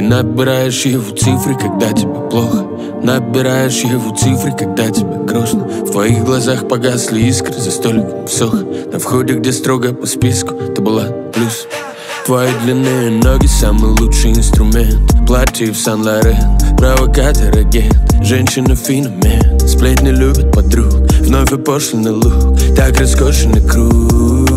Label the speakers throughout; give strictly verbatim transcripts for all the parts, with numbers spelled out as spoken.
Speaker 1: набираешь его цифры, когда тебе плохо. Набираешь его цифры, когда тебе грустно. В твоих глазах погасли искры, за столиком всох. На входе, где строго по списку, ты была плюс. Твои длинные ноги самый лучший инструмент. Платье в Сан-Лорен, провокатор, агент. Женщина-феномен, сплетни любят подруг. Вновь и пошлый лук, так роскошен и крут.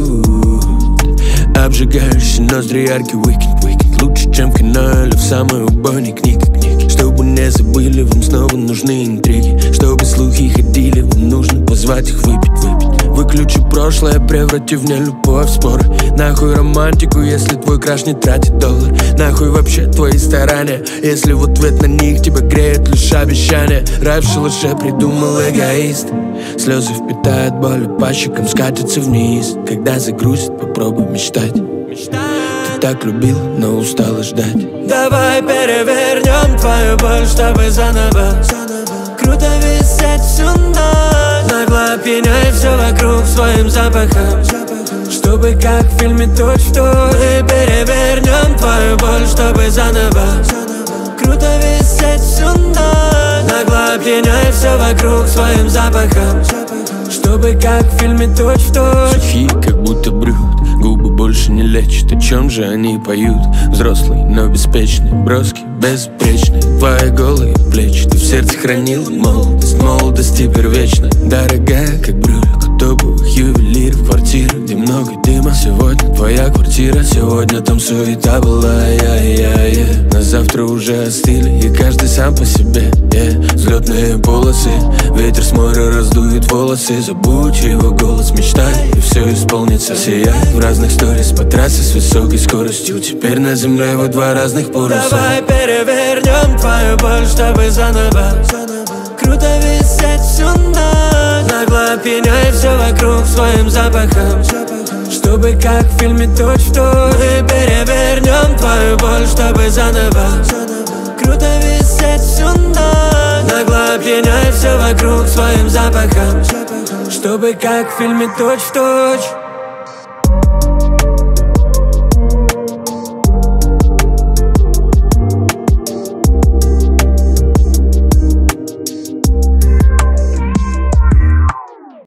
Speaker 1: Обжигающий ноздри яркий уикенд, уикенд. Лучше, чем в кино или в самой убойной книге, книги. Чтобы не забыли, вам снова нужны интриги. Чтобы слухи ходили, вам нужно позвать их выпить, выпить. Выключи прошлое, преврати в нелюбовь споры. Нахуй романтику, если твой краш не тратит доллар. Нахуй вообще твои старания, если в ответ на них тебя греет лишь обещание. Рай в шалаше придумал эгоист. Слезы впитают боль, по щекам скатятся вниз. Когда загрузит, попробуй мечтать. Ты так любил, но устала ждать.
Speaker 2: Давай перевернем твою боль, чтобы заново. Круто висеть всю ночь, нагло опьяняй все вокруг своим запахом. Чтобы как в фильме точь-в-точь. Мы перевернем твою боль, чтобы заново. Круто висеть всю ночь, нагло опьяняй все вокруг своим запахом. Чтобы как в фильме точь-в-точь.
Speaker 1: Сухие, как будто брют, губы больше не лечат. О чем же они поют? Взрослые, но беспечные, броски, безупречные. Твои голые плечи, ты в сердце хранила молодость. Молодость теперь вечна, дорогая, как брюлик у топовых ювелиров. Квартира, где много дыма. Сегодня твоя квартира, сегодня там суета была. Я-я-я. На завтра уже остыли, и каждый сам по себе. Yeah. Взлетные полосы, ветер с моря раздует волосы. Забудь его голос, мечтай, и все исполнится. Сияй в разных сторис по трассе с высокой скоростью. Теперь на земле вы два разных полюса.
Speaker 2: Давай перевернем твою боль, чтобы заново. Круто висеть всю ночь, нагло опьяняй все вокруг своим запахом. Чтобы как в фильме точь-в-точь. Мы перевернем твою боль, чтобы заново. Круто висеть всю ночь, нагло опьяняй все вокруг своим запахом. Чтобы как в фильме точь-в-точь.